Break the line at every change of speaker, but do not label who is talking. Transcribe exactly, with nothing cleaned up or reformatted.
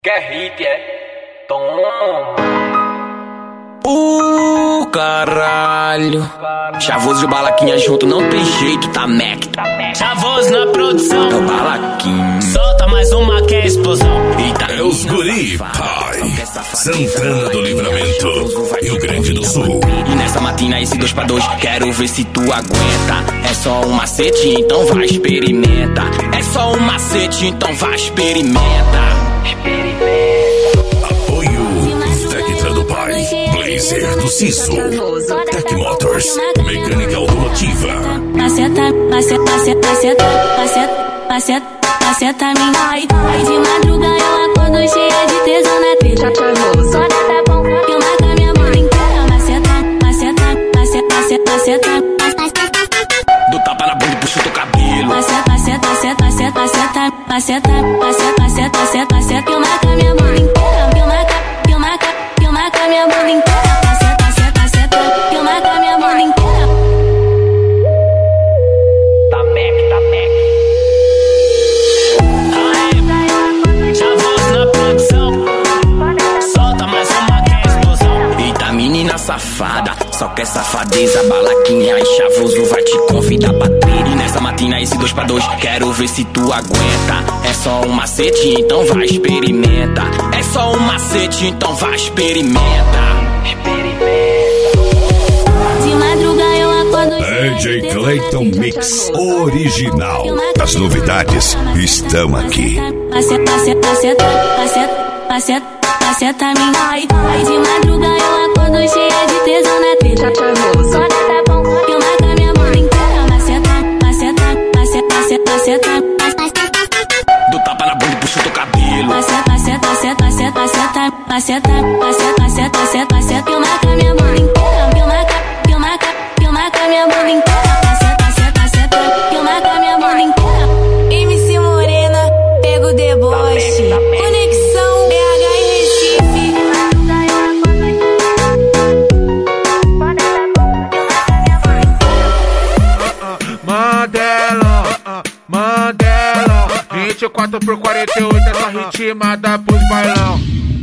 Quer hit, é? Toma.
Uh, caralho. Chavoso e o Balaquinha junto, não tem jeito, tá Mac.
Chavoso na produção.
É o Balaquinha.
Solta mais uma que é explosão.
Eita,
é os guri, pai. Santana do Livramento, Rio Grande do Sul.
E nessa matina esse dois pra dois, quero ver se tu aguenta. É só um macete, então vai, experimenta. É só um macete, então vai, experimenta.
Apoio Tectra do Pai, Blazer do Siso, Tech Motors, Mecânica Automotiva.
Maceta, maceta, maceta, maceta, maceta, maceta, maceta minha. Ai, ai, de madruga eu acordo cheia de tesão na teta. Só tá bom que eu mato a minha bunda inteira. Maceta, maceta, maceta, maceta, maceta.
Do tapa na bunda e puxa o teu cabelo.
Maceta, maceta, maceta, maceta, maceta, maceta, maceta, maceta, maceta, maceta. Que eu mato a minha bunda inteira. Que eu mato, que eu mato, que eu mato a minha bunda inteira. Maceta, maceta, maceta, que eu mato a minha bunda inteira.
Tá Mac, tá Mac.
Aê, Chavoso na produção. Solta mais uma que é explosão.
Eita, menina safada, só quer safadeza. Balaquinha e Chavoso vai te convidar pra ter. E nessa matina esse dois pra dois, quero ver se tu aguenta. É só um macete, então vai, experimenta. É só um macete, então vai, experimenta.
De madruga eu acordo
D J Clayton Mix Original. As novidades estão aqui.
Maceta, maceta, maceta, maceta, maceta, maceta minha. Ai, ai, de madruga eu acordo cheia de tesão na teta. Só tá bom que eu mato a minha bunda inteira. Maceta, maceta, maceta, maceta, maceta.
Do tapa na bunda e puxa o teu cabelo.
Maceta, maceta, maceta, maceta, maceta, maceta, maceta, maceta, maceta, maceta. Que eu mato a minha bunda inteira. Que eu mato, que eu mato, que eu mato a minha bunda inteira. Maceta, maceta, maceta, que eu mato a minha bunda inteira. M C Morena, pega o deboche. Conexão B H e Recife.
Mandela, Mandela, vinte e quatro por quarenta e oito, essa ritmada pros bailão.